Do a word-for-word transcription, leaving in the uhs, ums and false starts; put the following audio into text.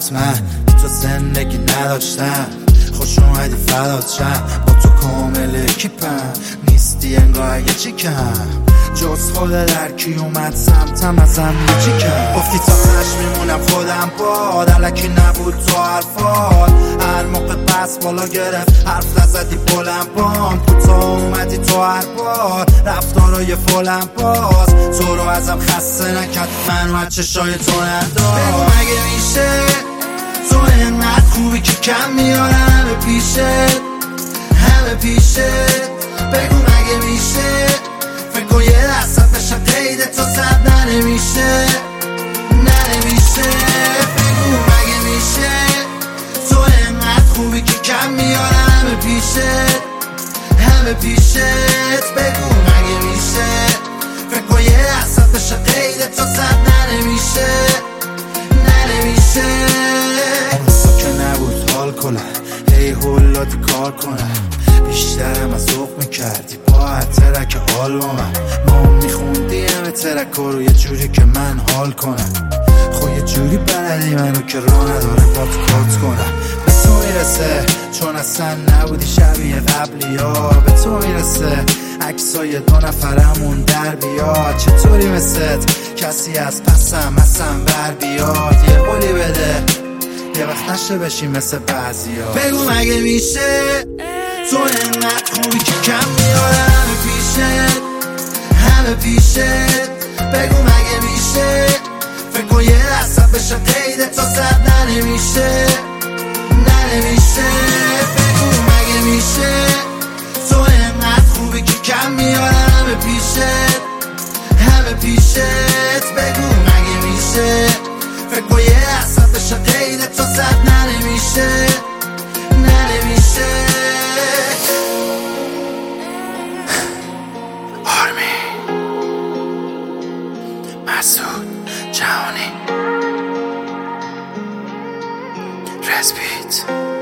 حتما تو زندگی نداشتم، خوش اومدی فدات شم، با تو کامل کیپم، نیستی انگار اگه چی کم جز خود در کی اومد سمتم ازم یکی کم. گفتی تا هش میمونم خودم باد، علکی نبود تو حرفات، هر موقع بس بالا گرفت حرف نزدی بلند بام، کوتاه اومدی تو هر بار رفتارای فولم باز، تو رو ازم خسته نکرد منو از چشای تو ندار. بگو مگه میشه تو اینقدر خوبی که کم میارم همه پیشت همه پیشت، بگو مگه میشه فکر کن یه لحظت بشم قید تو صد ننمیشه ننمیشه، بگو مگه میشه تو اینقدر خوبی که کم میارم همه پیشت همه پیشت، بگو مگه میشه فکر کن یه لحظت بشم قید تو صد ننمیشه ننمیشه. اون که نبود حال کنم هی هولاتی کار کنم، بیشترم از ذوق میکردی با هر ترک حال با من، ما میخوندی همه ترک رو یه جوری که من حال کنم، خب یه جوری بلدی منو که راه نداره با تو کات کنم. به تو میرسه چون اصلا نبودی شبیه قبلی ها، به تو میرسه عکسای دو نفرمون در بیاد، چطوری مثل کسی از پسم اصلا بر بیاد، یه قولی بده یه وقت نشه بشی مثل بعضی ها. بگو مگه میشه تو اینقدر خوبی که کم میارم همه پیشت همه پیشت، بگو مگه میشه فکر کن یه لحظت بشه قید تا صد ننمیشه ننمیشه، بگو مگه میشه تو اینقدر خوبی که کم میارم همه پیشت همه پیشت، بگو مگه میشه فکر کن یه لحظت بشه قید تا صد ننمیشه ننمیشه. مسعود جهانی رسپیت